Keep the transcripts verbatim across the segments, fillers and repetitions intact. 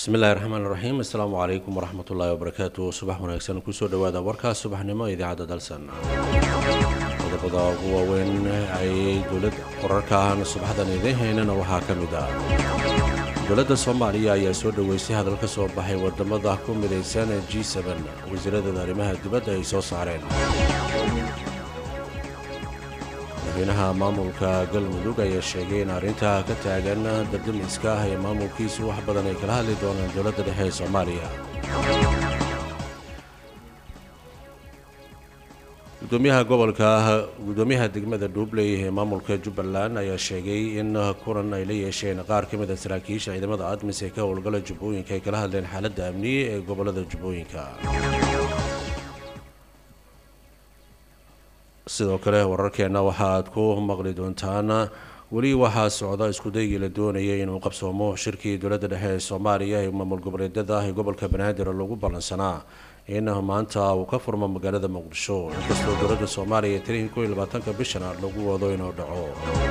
بسم الله الرحمن الرحيم السلام عليكم ورحمة الله وبركاته صباح ونكسن كسو دوادا وركا صباح نما إذا عدد دلسن هذا بدا هو وين أي دولة قرركاهن الصباح ذا نيدهن نوها كمدا دولة الصومالية يسود ويسي هذا الكسو بحي ودمضة كم مديسان جي سبعة وزيرة دارمها دبدا يسو صارين madaxweynaha maamulka galmudug ayaa sheegay in arrinta ka taagan dardamiska ah ee maamulkiisu wax badan ay kala hadli doonaan dowladda dhexe ee Soomaaliya. gudoomiyaha gobolka gudoomiyaha degmada Dubley ee maamulka Jubbaland ayaa sheegay in kulan ay la yeesheen qaar ka mid ah saraakiisha ciidamada ADMIS ee ka howlgala Jubbooyinka ay kala hadleen xaaladda amni ee gobolada Jubbooyinka. sidoo kale wararkeena waxaad ku maqli doontaan wali waxa socda isku dayga la doonayay inuu qabsoomo shirkii dowladda dhexe ee Soomaaliya ee maamul goboleedyada ee gobolka Banaadir lagu balansanaa in maanta uu ka furmo magaalada Muqdisho inkastoo dowladda Soomaaliya tariikh kow iyo labaatanka bishan lagu wado inuu dhaco.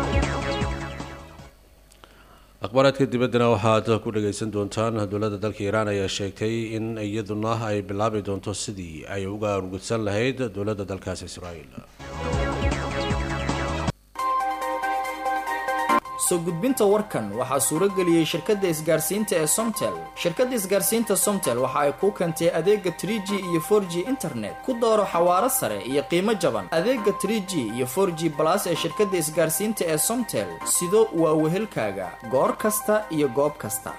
akhbaraadka dibaddana waxaad ku dhageysan doontaan dowladda dalka Iiraan ayaa sheegtay in iyaduna ay bilaabi doonto sidii ay uga urgudsan lahayd dowladda dalkaas Israa'iil. soo gudbinta warkan waxaa suuro geliyay shirkadda isgaarsiinta ee Somtel. shirkadda isgaarsiinta Somtel waxa ay ku keentay adeega three G iyo four G internet ku dooro xawaare sare iyo qiimo jaban. adeega three G iyo four G plus ee shirkadda isgaarsiinta ee Somtel sido waa wehelkaaga goor kasta iyo goob kasta.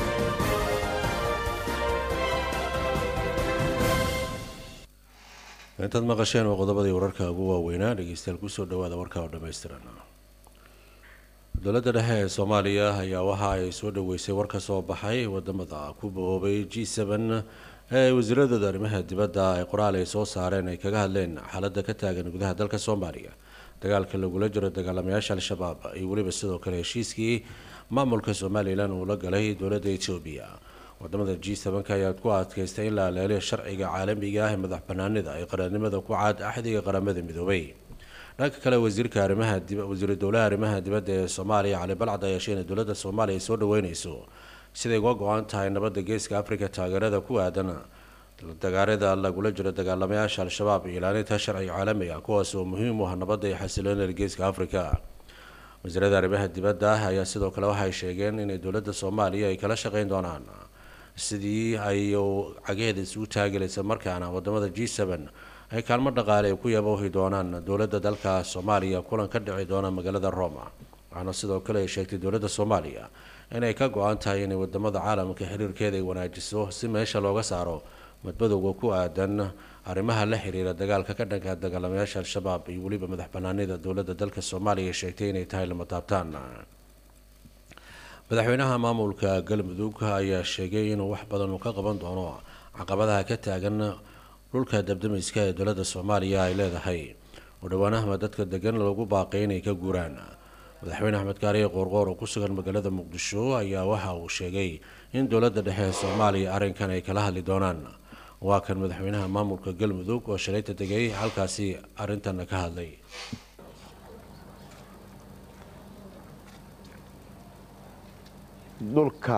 intaad maqasheen qodobadii wararka ugu waaweynaa dhageystayaal ku soo dhawaada warka oo dhameystiran. dowladda dhexe ee Soomaaliya ayaa waxa ay soo dhaweysay war ka soo baxay wadamada ku boobay G seven ee wasiirada arrimaha dibadda ay qoraal ay soo saareen ay kaga hadleen xaaladda ka taagan gudaha dalka Soomaaliya dagaalka lagula jiro dagaalamayaasha al-shabaab iyo waliba sidoo kale heshiiskii maamulka Soomaaliland uu la galay dowladda Itoobiya. wadamada G seven ayaa ku adkaystay in la ilaaliyo sharciga caalamiga ah ee madaxbannaanida ay qaranimada ku cad axdiga qaramada midoobay. dhanka kale wasiirka arrimaha dibadda wasiirka dowladda arrimaha dibadda ee Soomaaliya Cali Balcad ayaa sheegay in dowladda Soomaaliya soo dhaweynayso siday uga go'an tahay nabadda geeska Afrika taageerada ku aadan dagaalada lagula jiro dagaalamayaasha al-shabaab iyo ilaalinta sharciga caalamiga kuwaas oo muhiim u ah nabadda iyo xasiloonida geeska Afrika. wasiirada arrimaha dibadda ayaa sidoo kale waxay sheegeen in dowladda Soomaaliya ay kala shaqeyn doonaan sidii ay cageeda isugu taageeraysa markaana wadamada G seven ay kaalmo dhaqaale ku yaboohi doonaan dowladda dalka Soomaaliya kulan ka dhici doona magaalada Roma. waxaana sidoo kale ay sheegtay dowladda Soomaaliya inay ka go'an tahay in wadamada caalamka xiriirkeeda ay wanaajiso si meesha looga saaro madmadowga ku aadan arrimaha la xiriira dagaalka ka dhanka dagaalamayaasha al-shabaab iyo waliba madaxbannaanida dowladda dalka Soomaaliya sheegtay inay tahay lama taabtaan. madaxweynaha maamulka galmudug ayaa sheegay inuu wax badan uu ka qaban doono caqabadaha ka taagan dhulka dabdamiska ee dowladda Soomaaliya ay leedahay oo dhawaanaha dadka degan lagu baaqay inay ka guuraan. madaxweyne Axmed Kaariye Qoorqoor oo ku sugan magaalada Muqdisho ayaa waxa uu sheegay in dowladda dhexe ee Soomaaliya arrinkan ay kala hadli doonaan. waa kan madaxweynaha maamulka galmudug oo shalayta tagay halkaasi arrintan ka hadlay. dhulka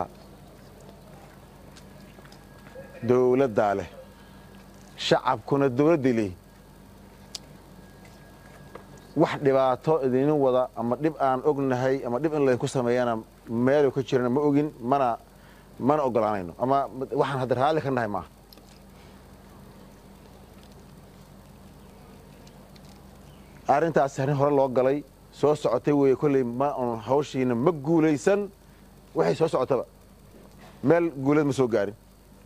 dowladda leh shacabkuna dowladda leh wax dhibaato idin wada ama dhib aan ognahay ama dhib in la ku sameeyana meel ka jirana ma ogin mana mana ogolaanayno ama waxaan hadda raali ka nahay ma arrintaas arrin hore loo galay soo socotay way kulay ma hawshiina ma guulaysan waxay soo socotaba meel guuleed ma soo gaarin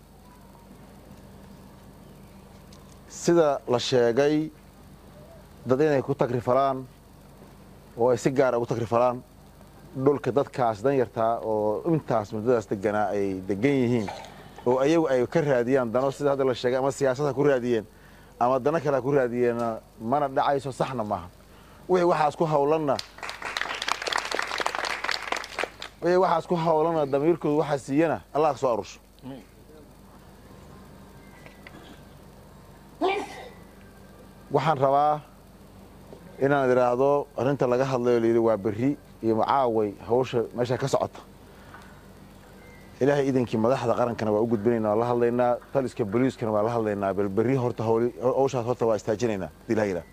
sida la sheegay dad inay ku takrifalaan oo ay si gaar ah ugu takrifalaan dhulka dadkaas dan yartaa oo intaas muddadaas deganaa ay degan yihiin oo ayagu ay ka raadiyaan dano sida hadda la sheegay ama siyaasadda ku raadiyeen ama dano kale ku raadiyeen mana dhacayso saxna maaha wixii waxaas ku hawlanna way waxaas ku hawlana damiirkoodu waxa siiyana Allah soo arusho waxaan rabaa inaan iraahdo arrinta laga hadlayo leeyahay waa berri iyo macaaway hawsha meesha ka socota ilaahay iidankii madaxda qarankana waa u gudbinaynaa waa la hadlaynaa taliska booliiskana waa la hadlaynaa bal berri horta hawshaas horta waa istaajinaynaa hadii la yidhaah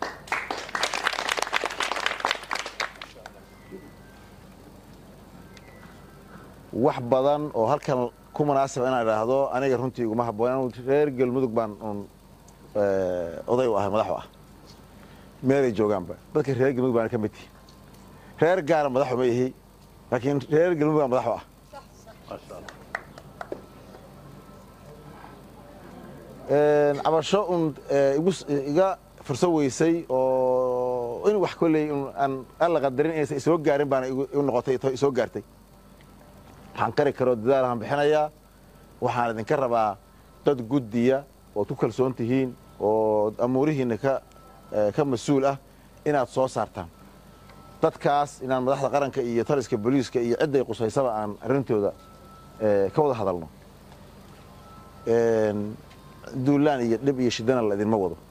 wax badan oo halkan ku munaasaba inaan idhaahdo aniga runtii iguma habboon reer galmudug baan un oday u ahay madax u ah meelay joogaanba dadka reer galmudug baan ka mid tihi reer gaara madaxu ma ihi laakiin reer galmudug baan madax u ah cabasho un iga furso weysay oo in wax kolley aan alla qadarin inaysan isoo gaarin baana igu noqotay isoo gaartay waxaan qari karoo dadaalahaan bixinayaa waxaan idinka rabaa dad guddiya ood ku kalsoon tihiin oo amuurihiinna ka ka mas-uul ah inaad soo saartaan dadkaas inaan madaxda qaranka iyo taliska booliiska iyo cidday qusaysaba aan arrintooda ka wada hadalno duulaan iyo dhib iyo shidana la idinma wado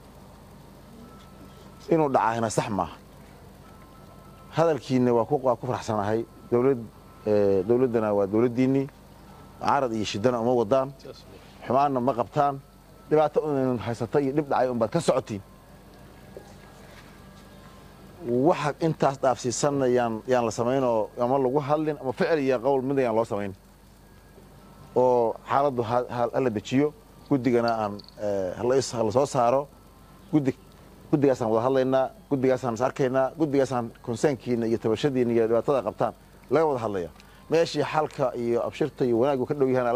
inuu dhacaahina sax maaha hadalkiinna waa ku faraxsanahay dowlad dowladdana waa dowladdiinnii carad iyo shidana uma wadaan xumaanna ma qabtaan dhibaato un haysata iyo dhib dhacay unbaad ka socotiin waxa intaas dhaafsiisanna yaan yaan la samaynoo ama lagu hadlin ama ficil iyo qowl mid ayaan loo samayn oo xaaladdu hala dejiyo guddigana aan la soo saaro guddi guddigaasaan wada hadlaynaa guddigaasaan is arkaynaa guddigaasaan konseynkiina iyo tabashadiina iyo dhibaatada qabtaan laga wada hadlaya meeshii xalka iyo abshirta iyo wanaaggu ka dhow yahaan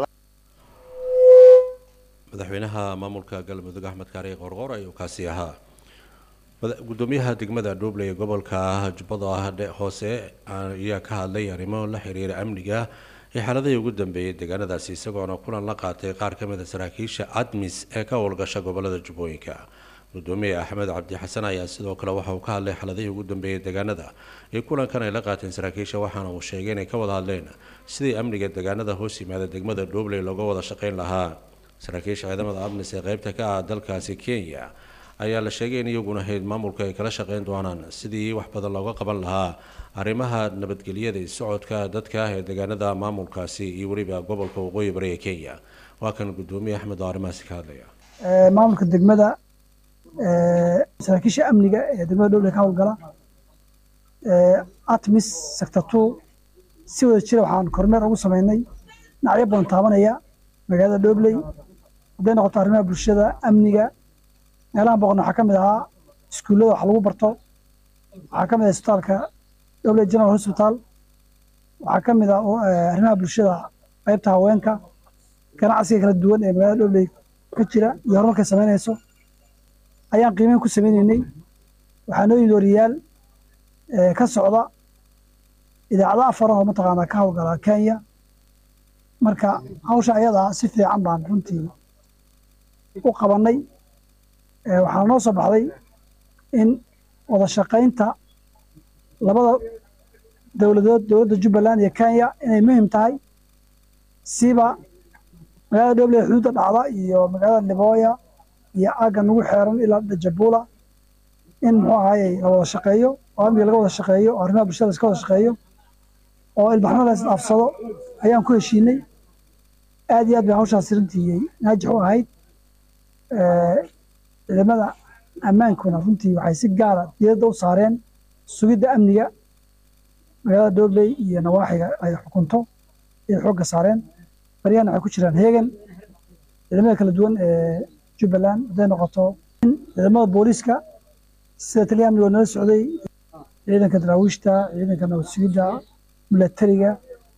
madaxweynaha maamulka galmudug axmed kaari qorqor ayuu kaasi ahaa gudoomiyaha degmada dhuuble ee gobolka jubbada hoose ayaa ka hadlay arrimo la xiriira amniga ee xaaladihii ugu dambeeyay deegaanadaasi isagoona kulan la qaatay qaar ka mid a saraakiisha admis ee ka howlgasha gobolada jubbooyinka gudoomiye axmed cabdi xasan ayaa sidoo kale waxa uu ka hadlay xaaladihii ugu dambeeyay deegaanada ee kulankan ay la qaateen saraakiisha waxaana uu sheegay inay ka wada hadleen sidii amniga deegaanada hoos yimaada degmada dhuuble looga wada shaqayn lahaa saraakiisha ciidamada admis ee qaybta ka ah dalkaasi kenya ayaa la sheegay in iyaguna hayd maamulka ay kala shaqayn doonaan sidii wax badan looga qaban lahaa arrimaha nabadgelyada iyo socodka dadka ah ee deegaanada maamulkaasi iyo weliba gobolka waqooyi bari ee kenya waa kan gudoomiye axmed oo arrimahaasi ka hadlaya maamulka degmada saraakiisha amniga ee degmada dhuuble ka howlgala atmis sector two si wada jira waxaan kormeer ugu sameynay dhinacyo badan taabanaya magaalada dhuuble hadday noqoto arrimaha bulshada amniga meelahan boqorna waxaa ka mid ahaa iskuullada wax lagu barto waxaa ka mid ah isbitaalka dhuuble general hospital waxaa ka mid ah arrimaha bulshada qaybta haweenka ganacsiga kala duwan ee magaalada dhuuble ka jira iyo horumarkay samaynayso ayaan qiimeyn ku sameynaynay waxaa noo yimid wariyaal ka socda idaacado afar oo mataqaanaa ka howlgala kenya marka hawsha ayadaa si fiican baan runtii u qabanay waxaa noo soo baxday in wada shaqaynta labada dowladood dowladda jubbaland iyo kenya inay muhiim tahay siba magaalada dhuuble xuduudda dhacda iyo magaalada libooya iyo aagga nagu xeeran ilaa dajabula in muxuu ahaayey la wada shaqeeyo oo amniga laga wada shaqeeyo oo arrimaha bulshada iska wada shaqeeyo oo ilbaxnada is dhaafsado ayaan ku heshiinay aad iyo aad bay hawshaas runtii naajix u ahayd ciidamada ammaankuna runtii waxay si gaara diiradda u saareen sugidda amniga magaalada dhuuble iyo nawaaxiga ay xukunto ayay xoogga saareen baryahana waxay ku jiraan heegan ciidamada kala duwan ee jubbaland hadday noqoto in ciidamada booliiska sida taliya amniga oo nala socday ciidanka daraawiishta ciidanka nabad sugidda milatariga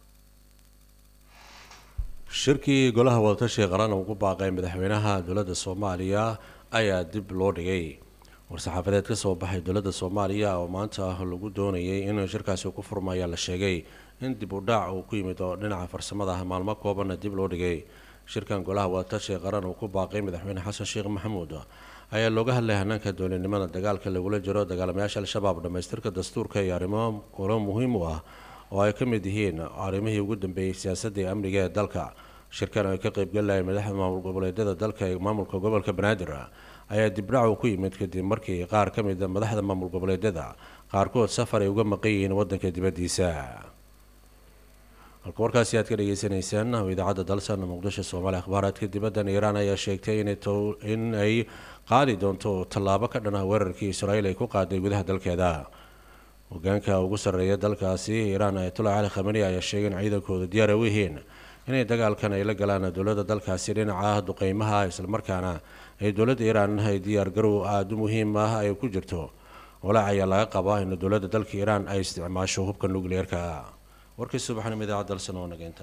shirkii golaha wadatashiga qaran uu ku baaqay madaxweynaha dowladda soomaaliya ayaa dib loo dhigay war-saxaafadeed ka soo baxay dowladda soomaaliya oo maanta ah lagu doonayay in shirkaasi ku furmaya la sheegay in dib u dhac uu ku yimid oo dhinaca farsamada ah maalmo koobanna dib loo dhigay shirkan golaha wadatashiga qaran uu ku baaqay madaxweyne xasan sheekh maxamuud ayaa looga hadlay hanaanka dowladnimada dagaalka lagula jiro dagaalamayaasha al-shabaab dhamaystirka dastuurka iyo arrimo kalo muhiim u ah oo ay ka mid yihiin arrimihii ugu dambeeyey siyaasadda iyo amniga ee dalka shirkan ay ka qaybgalayeen madaxda maamul goboleedyada dalka ee maamulka gobolka banaadir ayaa dibdhac uu ku yimid kadib markii qaar ka mid a madaxda maamul goboleedyada qaarkood safar ay uga maqan yihiin waddanka dibaddiisa halka warkaasi aad ka dhageysanaysaan idaacadda dalsan muqdisho Soomaaliya akhbaaraadka dibadda Iiraan ayaa sheegtay in in ay qaadi doonto tallaabo ka dhan ah weerarkii Israa'iil ay ku qaaday gudaha dalkeeda hogaanka ugu sarreeya dalkaasi Iiraan Ayatollah Ali Khamenei ayaa sheegay in ciidankooda diyaar u yihiin inay dagaalkan ay la galaan dowladda dalkaasi dhinaca duqeymaha isla markaana ay dowladda Iiraan ay diyaar garow aad u muhiim ah ay ku jirto walaac ayaa laga qabaa in dowladda dalka Iiraan ay isticmaasho hubka nukliyeerka warkii subaxnimo idaacadda dalsan oo nageynta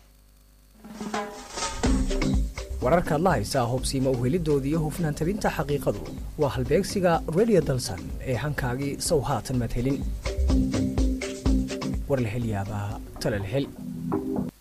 wararka la haysa hubsiimo u helidoodii iyo hufnaan tabinta xaqiiqadu waa halbeegsiga radio dalsan ee hankaagii sow haatan mad helin war la hel yaabaa tala la hel